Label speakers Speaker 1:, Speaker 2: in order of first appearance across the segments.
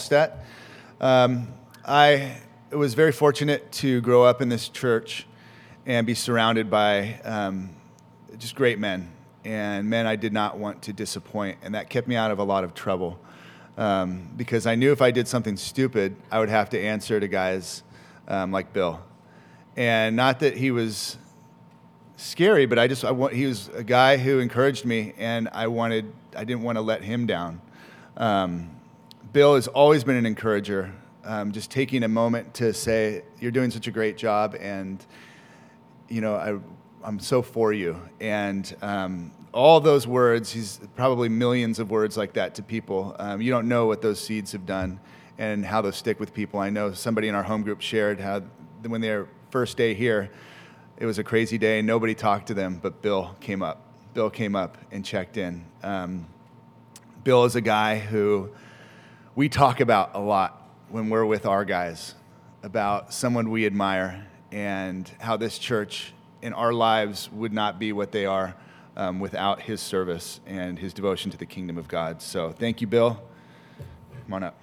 Speaker 1: Malstead. I was very fortunate to grow up in this church and be surrounded by just great men, and men I did not want to disappoint, and that kept me out of a lot of trouble because I knew if I did something stupid, I would have to answer to guys like Bill. And not that he was scary, but he was a guy who encouraged me, and I didn't want to let him down. Bill has always been an encourager, just taking a moment to say, "You're doing such a great job, and I'm so for you." And all those words, he's probably millions of words like that to people. You don't know what those seeds have done and how those stick with people. I know somebody in our home group shared how when their first day here, it was a crazy day. Nobody talked to them, but Bill came up. Bill came up and checked in. Bill is a guy who we talk about a lot when we're with our guys, about someone we admire and how this church in our lives would not be what they are without his service and his devotion to the kingdom of God. So thank you, Bill. Come on up.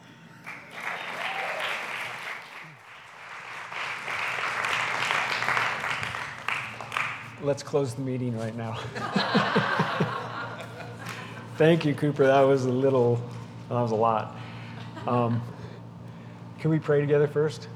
Speaker 2: Let's close the meeting right now. Thank you, Cooper. That was a lot. Can we pray together first?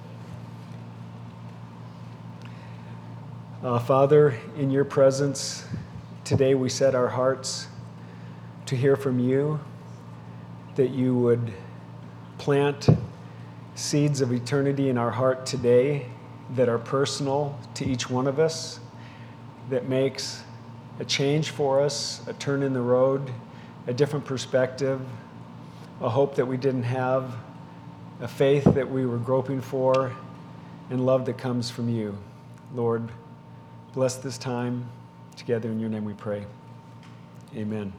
Speaker 2: Father, in your presence, today we set our hearts to hear from you, that you would plant seeds of eternity in our heart today that are personal to each one of us, that makes a change for us, a turn in the road, a different perspective, a hope that we didn't have, a faith that we were groping for, and love that comes from you. Lord, bless this time together. In your name we pray. Amen.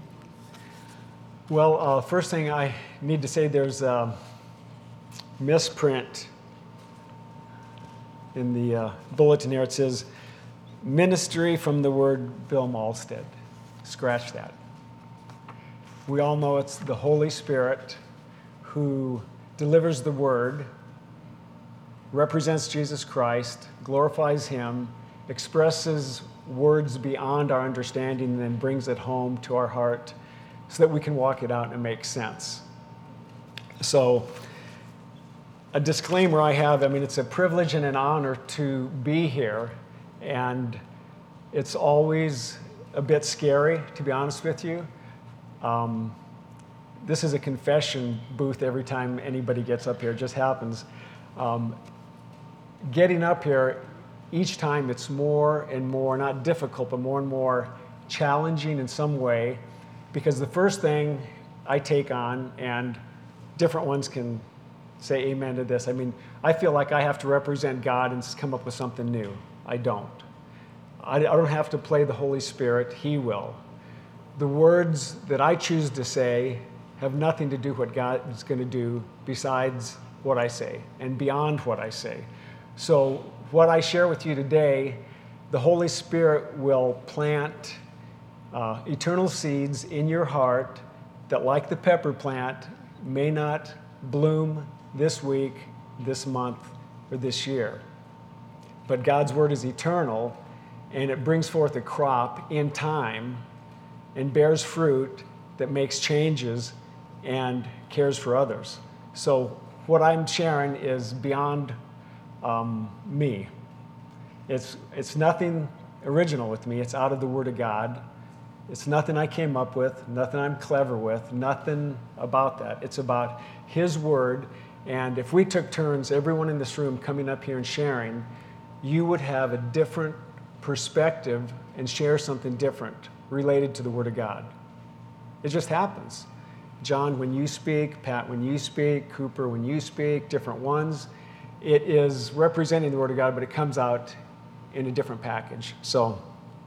Speaker 2: Well, first thing I need to say, there's a misprint in the bulletin here. It says, ministry from the word Bill Malstead. Scratch that. We all know it's the Holy Spirit who delivers the word, represents Jesus Christ, glorifies him, expresses words beyond our understanding, and then brings it home to our heart so that we can walk it out and it makes sense. So, a disclaimer I have, it's a privilege and an honor to be here, and it's always a bit scary, to be honest with you. This is a confession booth every time anybody gets up here. It just happens. Getting up here, each time it's more and more, not difficult, but more and more challenging in some way, because the first thing I take on, and different ones can say amen to this, I feel like I have to represent God and come up with something new. I don't. I don't have to play the Holy Spirit. He will. The words that I choose to say have nothing to do with what God is going to do besides what I say and beyond what I say. So what I share with you today, the Holy Spirit will plant eternal seeds in your heart that, like the pepper plant, may not bloom this week, this month, or this year. But God's word is eternal, and it brings forth a crop in time and bears fruit that makes changes and cares for others. So what I'm sharing is beyond me. It's nothing original with me. It's out of the Word of God. It's nothing I came up with, nothing I'm clever with, nothing about that. It's about His Word, and if we took turns, everyone in this room coming up here and sharing, you would have a different perspective and share something different related to the Word of God. It just happens. John, when you speak, Pat, when you speak, Cooper, when you speak, different ones, it is representing the Word of God, but it comes out in a different package. So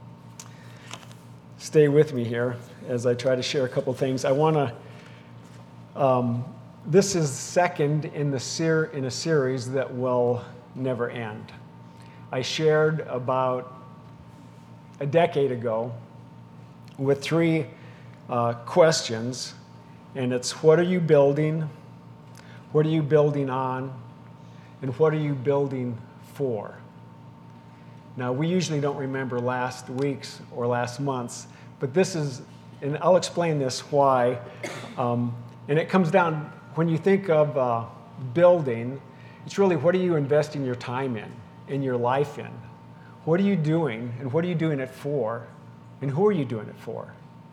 Speaker 2: stay with me here as I try to share a couple things. I want to, this is second in a series that will never end. I shared about a decade ago with three questions, and it's: what are you building? What are you building on? And what are you building for? Now, we usually don't remember last week's or last month's, but this is, and I'll explain this why. And it comes down, when you think of building, it's really what are you investing your time in your life in? What are you doing, and what are you doing it for? And who are you doing it for?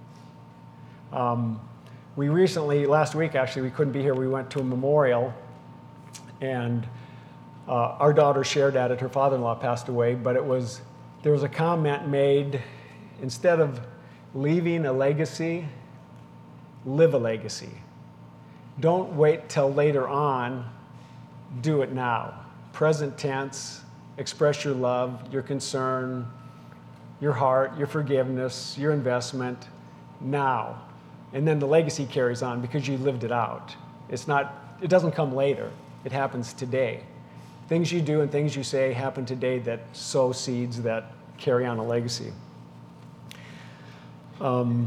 Speaker 2: We recently, last week actually, we couldn't be here, we went to a memorial, and our daughter shared at it. Her father-in-law passed away, but there was a comment made, instead of leaving a legacy, live a legacy. Don't wait till later on, do it now. Present tense, express your love, your concern, your heart, your forgiveness, your investment now. And then the legacy carries on because you lived it out. It doesn't come later. It happens today. Things you do and things you say happen today that sow seeds that carry on a legacy. To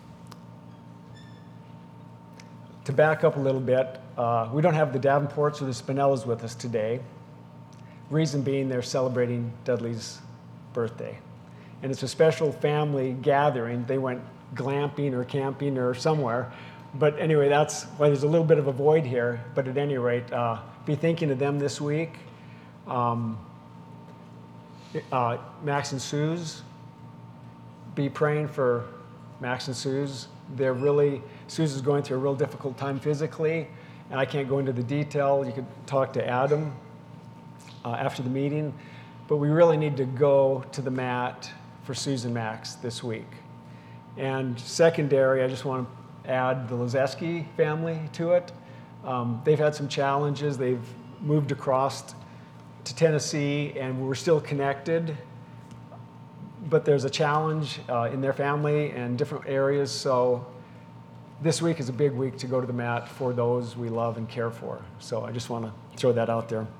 Speaker 2: back up a little bit, we don't have the Davenports or the Spinellas with us today. Reason being, they're celebrating Dudley's birthday. And it's a special family gathering. They went glamping or camping or somewhere. But anyway, that's why there's a little bit of a void here. But at any rate, be thinking of them this week. Max and Suze, be praying for Max and Suze. Suze is going through a real difficult time physically, and I can't go into the detail. You could talk to Adam after the meeting, but we really need to go to the mat for Suze and Max this week. And secondary, I just want to add the Lazeski family to it. They've had some challenges. They've moved across to Tennessee, and we're still connected, but there's a challenge in their family and different areas. So this week is a big week to go to the mat for those we love and care for. So I just want to throw that out there.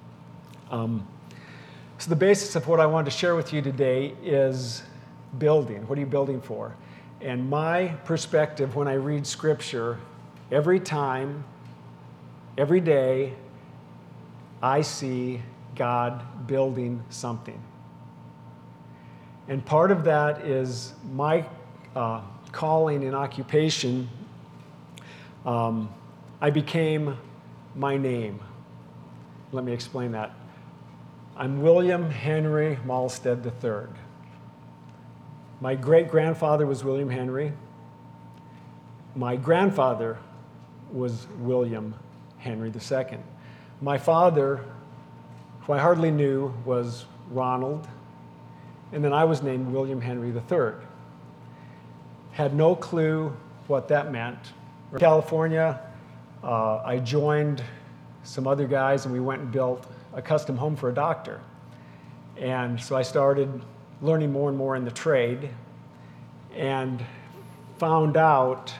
Speaker 2: So the basis of what I wanted to share with you today is building. What are you building for? And my perspective when I read Scripture, every time, every day, I see God building something. And part of that is my calling and occupation. I became my name. Let me explain that. I'm William Henry Malstead III. My great-grandfather was William Henry. My grandfather was William Henry II. My father, who I hardly knew, was Ronald, and then I was named William Henry III. Had no clue what that meant. In California, I joined some other guys, and we went and built a custom home for a doctor. And so I started learning more and more in the trade, and found out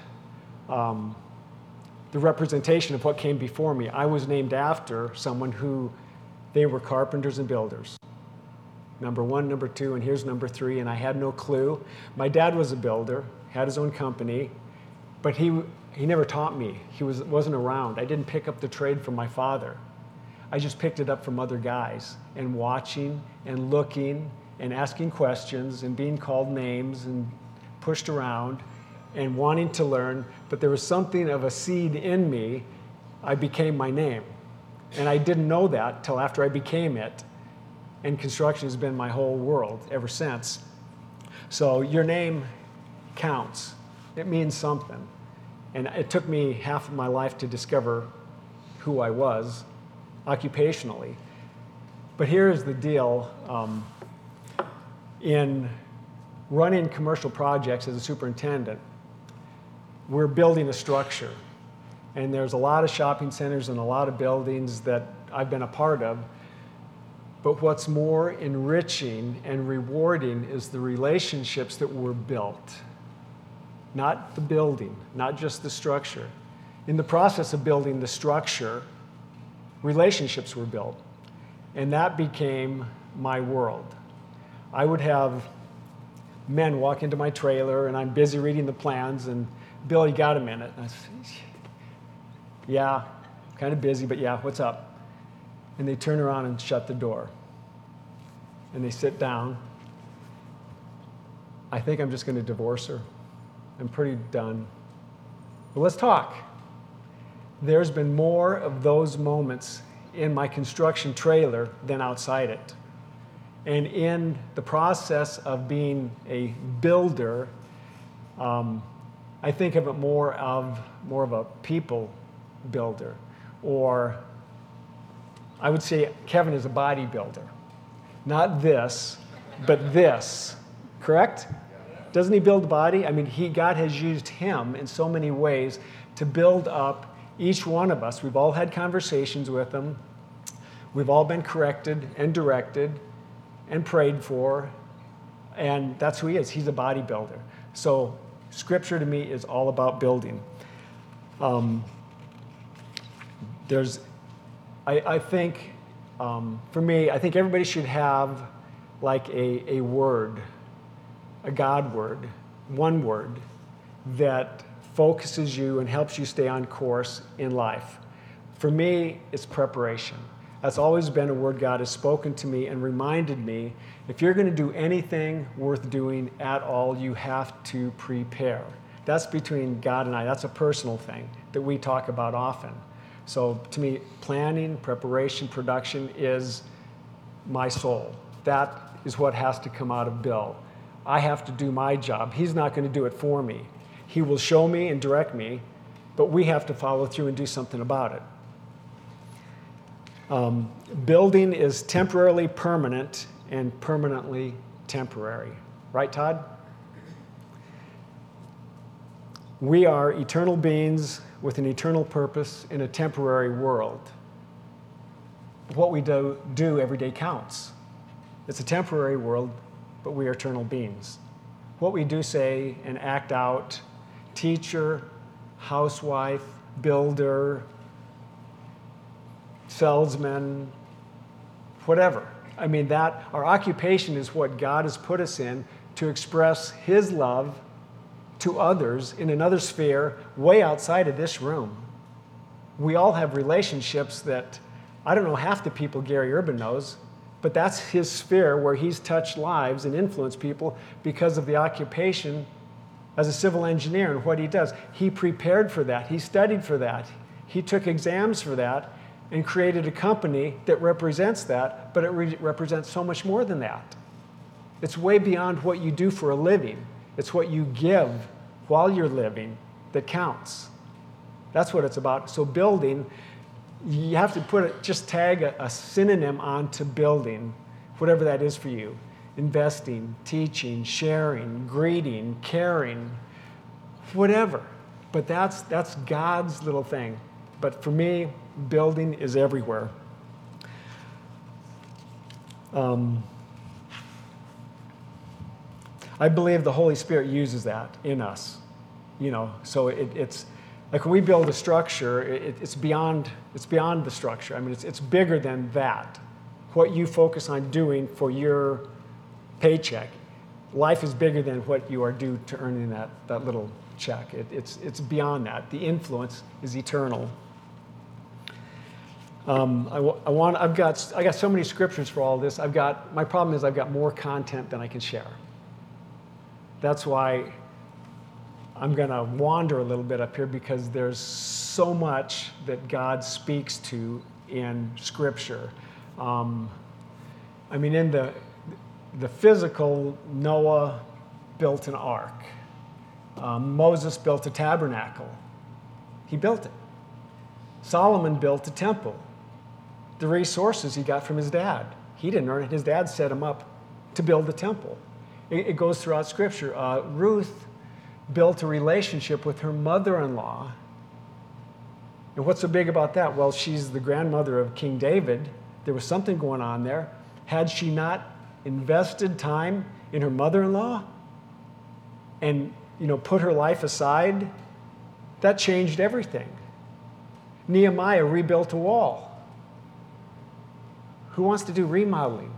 Speaker 2: the representation of what came before me. I was named after someone who, they were carpenters and builders. Number 1, number 2, and here's number 3, and I had no clue. My dad was a builder, had his own company, but he never taught me. He wasn't around. I didn't pick up the trade from my father. I just picked it up from other guys, and watching and looking and asking questions and being called names and pushed around and wanting to learn, but there was something of a seed in me. I became my name. And I didn't know that till after I became it. And construction has been my whole world ever since. So your name counts. It means something. And it took me half of my life to discover who I was occupationally. But here's the deal. In running commercial projects as a superintendent, we're building a structure. And there's a lot of shopping centers and a lot of buildings that I've been a part of. But what's more enriching and rewarding is the relationships that were built. Not the building, not just the structure. In the process of building the structure, relationships were built. And that became my world. I would have men walk into my trailer, and I'm busy reading the plans, and Bill, you got a minute? And I said, yeah, kind of busy, but yeah, what's up? And they turn around and shut the door. And they sit down. I think I'm just going to divorce her. I'm pretty done. But let's talk. There's been more of those moments in my construction trailer than outside it. And in the process of being a builder, I think of it more of a people builder. Or I would say Kevin is a bodybuilder. Not this, but this. Correct? Doesn't he build body? I mean, God has used him in so many ways to build up each one of us. We've all had conversations with him. We've all been corrected and directed and prayed for. And that's who he is. He's a bodybuilder. So Scripture to me is all about building. I think, for me, I think everybody should have like a word, a God word, one word that focuses you and helps you stay on course in life. For me, it's preparation. That's always been a word God has spoken to me and reminded me, if you're going to do anything worth doing at all, you have to prepare. That's between God and I. That's a personal thing that we talk about often. So to me, planning, preparation, production is my soul. That is what has to come out of Bill. I have to do my job. He's not going to do it for me. He will show me and direct me, but we have to follow through and do something about it. Building is temporarily permanent and permanently temporary. Right, Todd? We are eternal beings with an eternal purpose in a temporary world. What we do every day counts. It's a temporary world, but we are eternal beings. What we do say and act out, teacher, housewife, builder, salesman, whatever. I mean, that our occupation is what God has put us in to express his love to others in another sphere way outside of this room. We all have relationships that, I don't know half the people Gary Urban knows, but that's his sphere where he's touched lives and influenced people because of the occupation as a civil engineer and what he does. He prepared for that. He studied for that. He took exams for that and created a company that represents that, but it represents so much more than that. It's way beyond what you do for a living. It's what you give while you're living that counts. That's what it's about. So building, you have to just tag a synonym onto building, whatever that is for you. Investing, teaching, sharing, greeting, caring, whatever. But that's God's little thing. But for me, building is everywhere. I believe the Holy Spirit uses that in us. So it's like when we build a structure, it's beyond the structure. I mean, it's bigger than that. What you focus on doing for your paycheck, life is bigger than what you are due to earning that little check. It's beyond that. The influence is eternal. I got so many scriptures for all this. My problem is I've got more content than I can share. That's why I'm going to wander a little bit up here, because there's so much that God speaks to in Scripture. In the physical, Noah built an ark. Moses built a tabernacle. He built it. Solomon built a temple. The resources he got from his dad. He didn't earn it. His dad set him up to build the temple. It goes throughout Scripture. Ruth built a relationship with her mother-in-law. And what's so big about that? Well, she's the grandmother of King David. There was something going on there. Had she not invested time in her mother-in-law and put her life aside, that changed everything. Nehemiah rebuilt a wall. Who wants to do remodeling?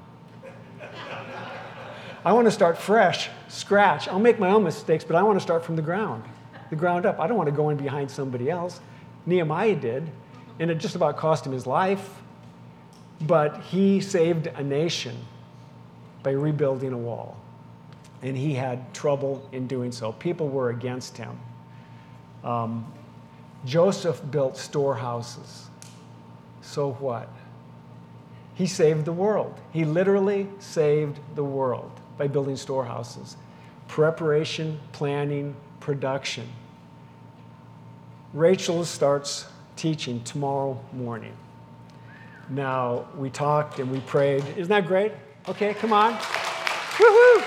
Speaker 2: I want to start fresh, scratch. I'll make my own mistakes, but I want to start from the ground up. I don't want to go in behind somebody else. Nehemiah did. and it just about cost him his life, but he saved a nation by rebuilding a wall. And he had trouble in doing so. People were against him. Joseph built storehouses. So what? He saved the world. He literally saved the world by building storehouses. Preparation, planning, production. Rachel starts teaching tomorrow morning. Now, we talked and we prayed. Isn't that great? Okay, come on. Woohoo!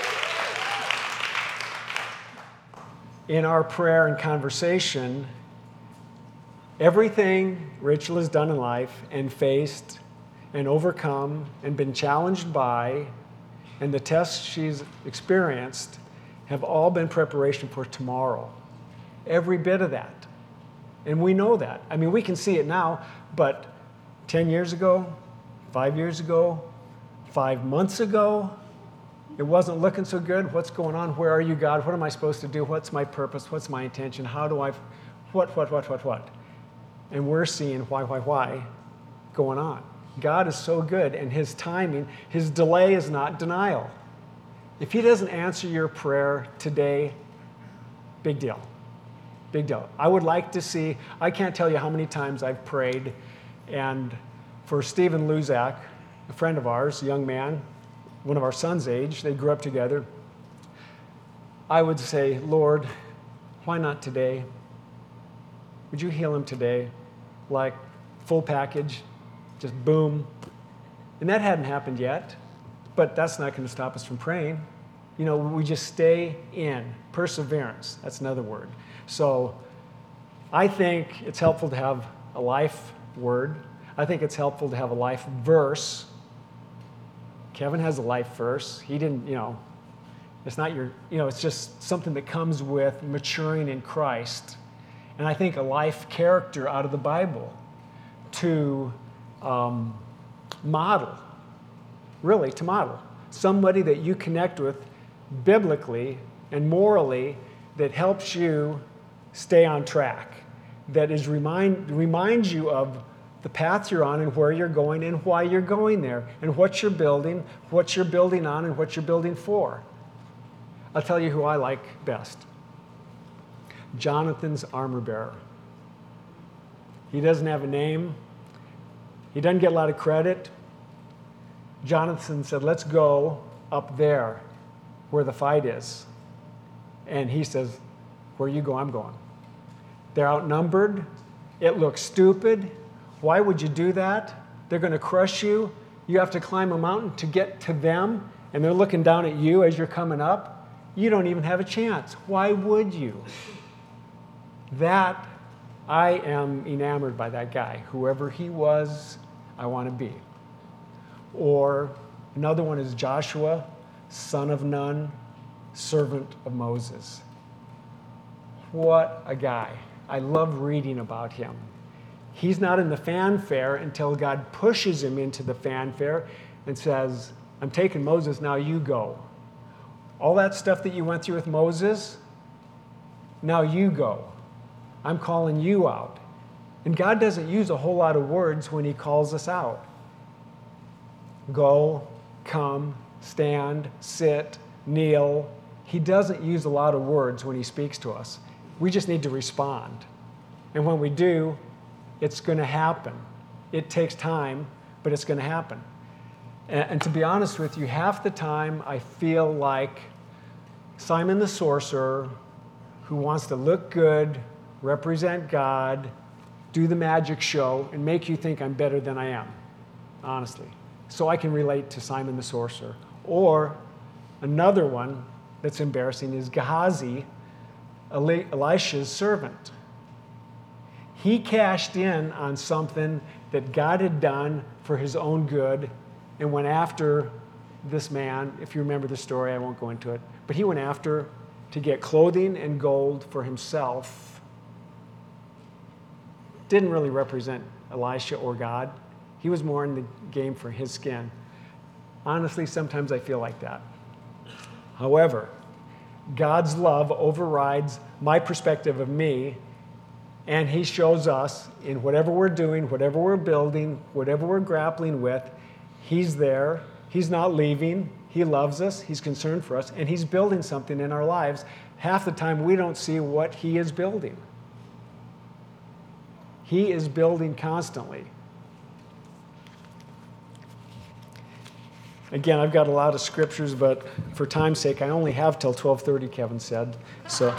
Speaker 2: In our prayer and conversation, everything Rachel has done in life and faced and overcome and been challenged by, and the tests she's experienced have all been preparation for tomorrow. Every bit of that. And we know that. I mean, we can see it now, but 10 years ago, 5 years ago, 5 months ago, it wasn't looking so good. What's going on? Where are you, God? What am I supposed to do? What's my purpose? What's my intention? How do I, what? And we're seeing why going on. God is so good, and his timing, his delay is not denial. If he doesn't answer your prayer today, big deal. Big deal. I would like to see, I can't tell you how many times I've prayed, and for Stephen Luzak, a friend of ours, a young man, one of our sons' age, they grew up together, I would say, Lord, why not today? Would you heal him today? Like, full package, just boom. And that hadn't happened yet, but that's not going to stop us from praying. You know, we just stay in. Perseverance, that's another word. So I think it's helpful to have a life word. I think it's helpful to have a life verse. Kevin has a life verse. He didn't, it's not your, it's just something that comes with maturing in Christ. And I think a life character out of the Bible to model, really to model. Somebody that you connect with biblically and morally that helps you stay on track, that is reminds you of the path you're on and where you're going and why you're going there and what you're building on and what you're building for. I'll tell you who I like best. Jonathan's armor bearer. He doesn't have a name. He doesn't get a lot of credit. Jonathan said, let's go up there where the fight is. And he says, where you go, I'm going. They're outnumbered. It looks stupid. Why would you do that? They're going to crush you. You have to climb a mountain to get to them, and they're looking down at you as you're coming up. You don't even have a chance. Why would you? That, I am enamored by that guy. Whoever he was, I want to be. Or another one is Joshua, son of Nun, servant of Moses. What a guy. I love reading about him. He's not in the fanfare until God pushes him into the fanfare and says, I'm taking Moses, now you go. All that stuff that you went through with Moses, now you go. I'm calling you out. And God doesn't use a whole lot of words when he calls us out. Go, come, stand, sit, kneel. He doesn't use a lot of words when he speaks to us. We just need to respond. And when we do, it's going to happen. It takes time, but it's going to happen. And to be honest with you, half the time I feel like Simon the sorcerer who wants to look good, represent God, do the magic show, and make you think I'm better than I am, honestly. So I can relate to Simon the sorcerer. Or another one that's embarrassing is Gehazi, Elisha's servant. He cashed in on something that God had done for his own good and went after this man. If you remember the story, I won't go into it. But he went after to get clothing and gold for himself. Didn't really represent Elisha or God. He was more in the game for his skin. Honestly, sometimes I feel like that. However, God's love overrides my perspective of me, And he shows us in whatever we're doing, whatever we're building, whatever we're grappling with, he's there. He's not leaving. He loves us. He's concerned for us. And he's building something in our lives. Half the time we don't see what he is building. He is building constantly. Again, I've got a lot of scriptures, but for time's sake, I only have till 12:30, Kevin said. So,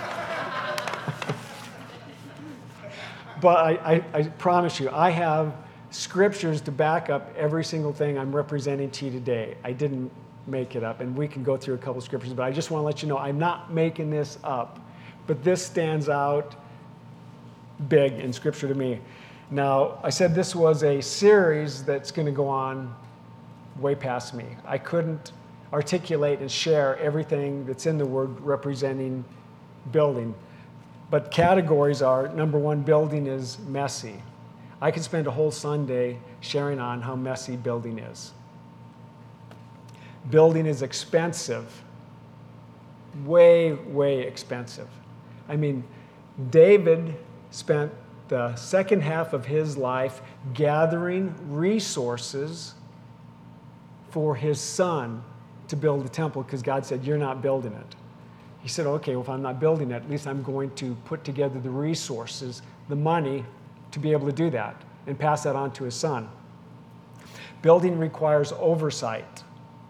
Speaker 2: but I promise you, I have scriptures to back up every single thing I'm representing to you today. I didn't make it up, and we can go through a couple scriptures, but I just want to let you know I'm not making this up. But this stands out big in Scripture to me. Now, I said this was a series that's going to go on way past me. I couldn't articulate and share everything that's in the Word representing building. But categories are, number one, building is messy. I could spend a whole Sunday sharing on how messy building is. Building is expensive. Way, way expensive. I mean, David spent the second half of his life gathering resources for his son to build the temple because God said, you're not building it. He said, okay, well, if I'm not building it, at least I'm going to put together the resources, the money to be able to do that and pass that on to his son. Building requires oversight.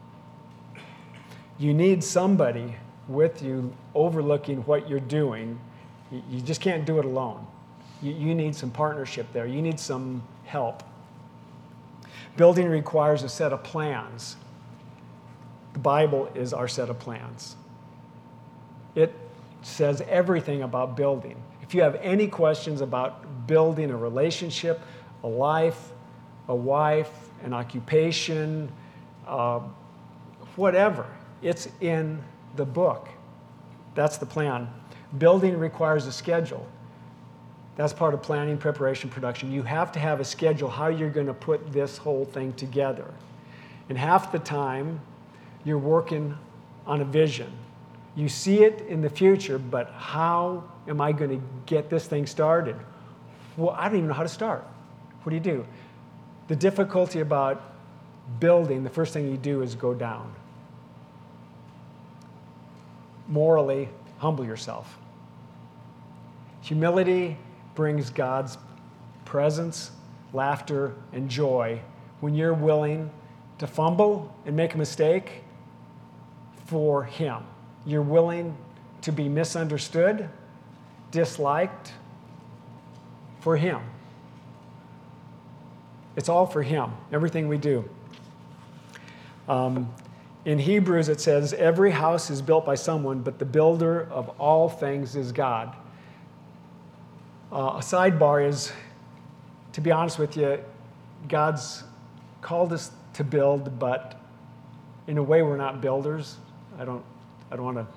Speaker 2: You need somebody with you overlooking what you're doing. You just can't do it alone. You need some partnership there. You need some help. Building requires a set of plans. The Bible is our set of plans. It says everything about building. If you have any questions about building a relationship, a life, a wife, an occupation, whatever, it's in the book. That's the plan. Building requires a schedule. That's part of planning, preparation, production. You have to have a schedule how you're going to put this whole thing together. And half the time, you're working on a vision. You see it in the future, but how am I going to get this thing started? Well, I don't even know how to start. What do? The difficulty about building, the first thing you do is go down. Morally, humble yourself. Humility brings God's presence, laughter, and joy when you're willing to fumble and make a mistake for Him. You're willing to be misunderstood, disliked for Him. It's all for Him, everything we do. In Hebrews it says, every house is built by someone, but the builder of all things is God. A sidebar is, to be honest with you, God's called us to build, but in a way we're not builders. I don't want to.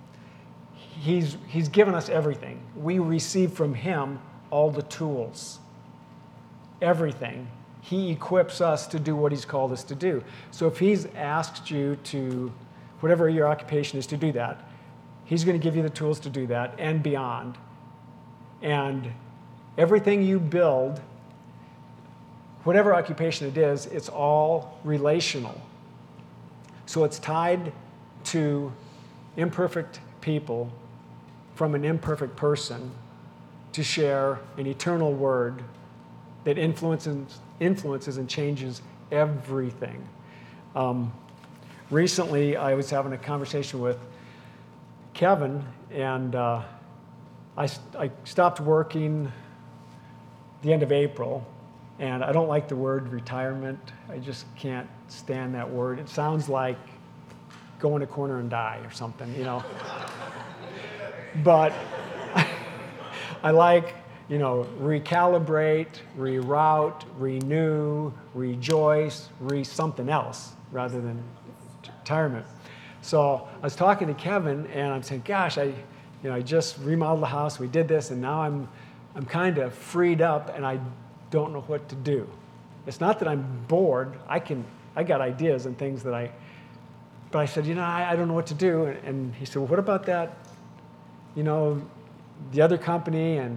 Speaker 2: He's given us everything. We receive from Him all the tools. Everything. He equips us to do what He's called us to do. So if He's asked you to, whatever your occupation is, to do that, He's going to give you the tools to do that and beyond. And everything you build, whatever occupation it is, it's all relational. So it's tied to imperfect people from an imperfect person to share an eternal word that influences and changes everything. Recently, I was having a conversation with Kevin, and I stopped working the end of April, and I don't like the word retirement. I just can't stand that word. It sounds like go in a corner and die or something, you know. But I like, recalibrate, reroute, renew, rejoice, something else rather than retirement. So I was talking to Kevin, and I'm saying, gosh, I just remodeled the house. We did this, and now I'm kind of freed up, and I don't know what to do. It's not that I'm bored. I got ideas and things that but I said, I don't know what to do. And he said, well, what about that, the other company? And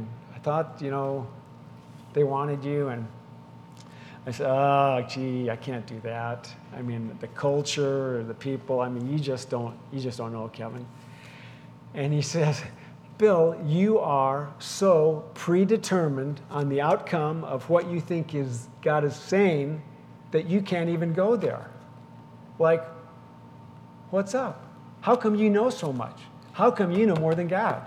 Speaker 2: thought, they wanted you. And I said, oh, gee, I can't do that. I mean, the culture, or the people, I mean, you just don't know, Kevin. And he says, Bill, you are so predetermined on the outcome of what you think is God is saying that you can't even go there. Like, what's up? How come you know so much? How come you know more than God?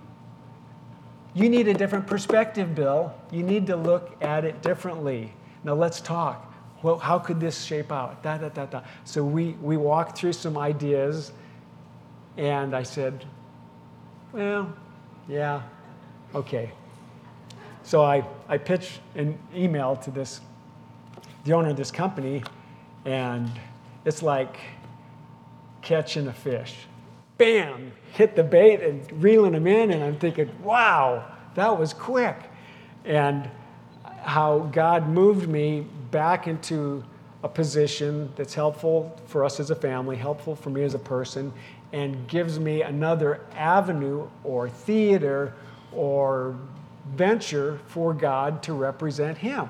Speaker 2: You need a different perspective, Bill. You need to look at it differently. Now let's talk. Well, how could this shape out? So we walked through some ideas, and I said, well, yeah, okay. So I pitched an email to the owner of this company, and it's like catching a fish. Bam! Hit the bait and reeling them in, and I'm thinking, wow, that was quick. And how God moved me back into a position that's helpful for us as a family, helpful for me as a person, and gives me another avenue or theater or venture for God to represent Him.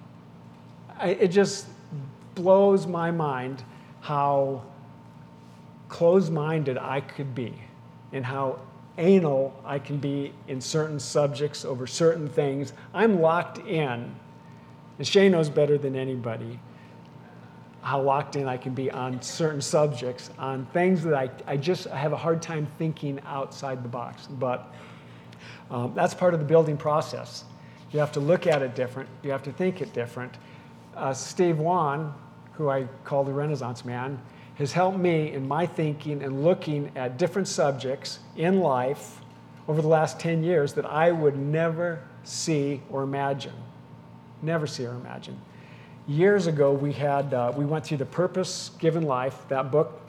Speaker 2: It just blows my mind how closed-minded I could be and how anal I can be in certain subjects over certain things. I'm locked in, and Shay knows better than anybody how locked in I can be on certain subjects, on things that I just have a hard time thinking outside the box. But that's part of the building process. You have to look at it different. You have to think it different. Steve Wan, who I call the Renaissance man, has helped me in my thinking and looking at different subjects in life over the last 10 years that I would never see or imagine. Never see or imagine. Years ago, we went through The Purpose Given Life, that book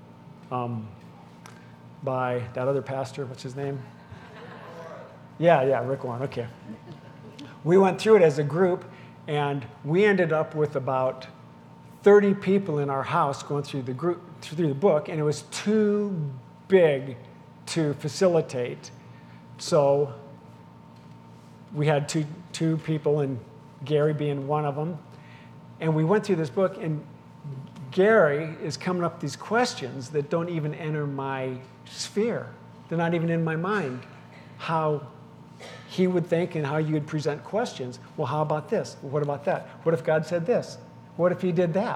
Speaker 2: by that other pastor, what's his name? Yeah, Rick Warren, okay. We went through it as a group, and we ended up with about 30 people in our house going through the book, and it was too big to facilitate. So we had two people, and Gary being one of them. And we went through this book, and Gary is coming up with these questions that don't even enter my sphere. They're not even in my mind. How he would think and how you would present questions. Well, how about this? What about that? What if God said this? What if He did that?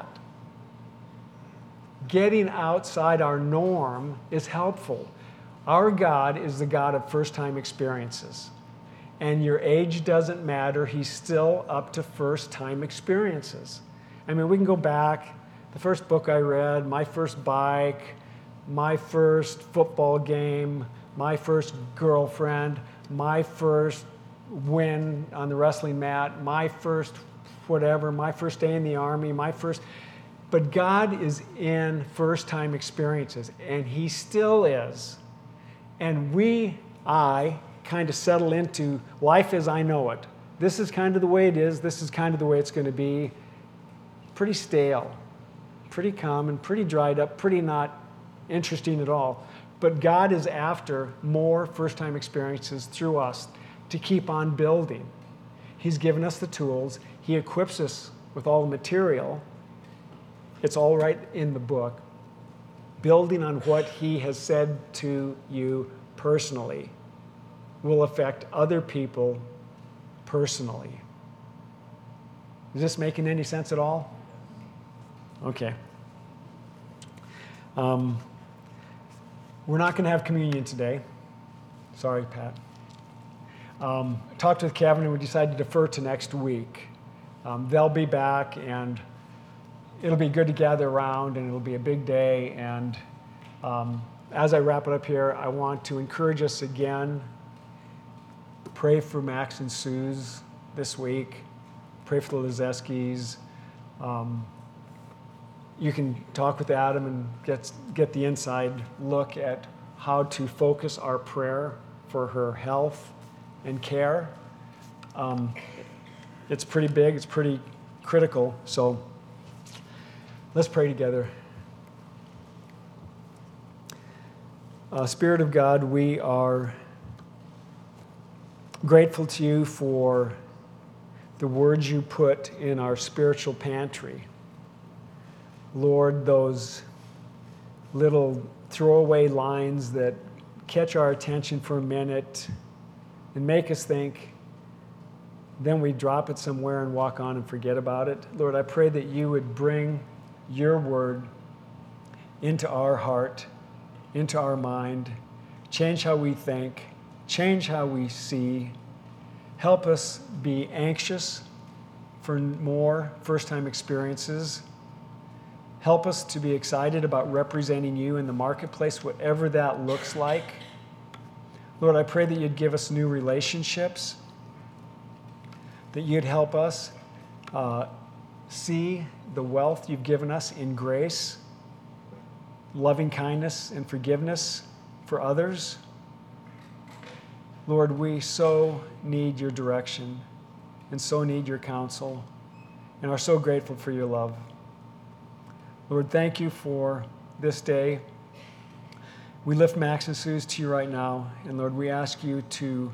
Speaker 2: Getting outside our norm is helpful. Our God is the God of first-time experiences. And your age doesn't matter. He's still up to first-time experiences. I mean, we can go back. The first book I read, my first bike, my first football game, my first girlfriend, my first win on the wrestling mat, my first whatever, my first day in the Army, but God is in first-time experiences, and He still is. And I kind of settle into life as I know it. This is kind of the way it is. This is kind of the way it's going to be. Pretty stale, pretty common, pretty dried up, pretty not interesting at all. But God is after more first-time experiences through us to keep on building. He's given us the tools. He equips us with all the material. It's all right in the book. Building on what He has said to you personally will affect other people personally. Is this making any sense at all? Okay. We're not going to have communion today. Sorry, Pat. Talked with Kevin, and we decided to defer to next week. They'll be back, and it'll be good to gather around, and it'll be a big day. And as I wrap it up here, I want to encourage us again. Pray for Max and Suze this week. Pray for the Lazeskis. You can talk with Adam and get the inside look at how to focus our prayer for her health and care. It's pretty big. It's pretty critical. So let's pray together. Spirit of God, we are Grateful to you for the words you put in our spiritual pantry. Lord, those little throwaway lines that catch our attention for a minute and make us think, then we drop it somewhere and walk on and forget about it. Lord, I pray that you would bring your word into our heart, into our mind, change how we think, change how we see. Help us be anxious for more first-time experiences. Help us to be excited about representing you in the marketplace, whatever that looks like. Lord, I pray that you'd give us new relationships, that you'd help us see the wealth you've given us in grace, loving kindness, and forgiveness for others. Lord, we so need your direction and so need your counsel and are so grateful for your love. Lord, thank you for this day. We lift Max and Suze to you right now, and Lord, we ask you to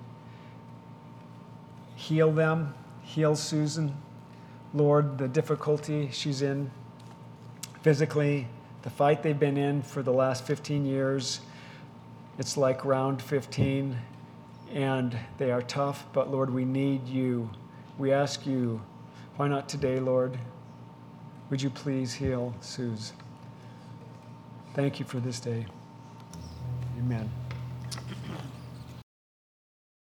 Speaker 2: heal them, heal Susan. Lord, the difficulty she's in physically, the fight they've been in for the last 15 years, it's like round 15, and they are tough, but Lord, we need you. We ask you, why not today, Lord? Would you please heal Suze? Thank you for this day. Amen.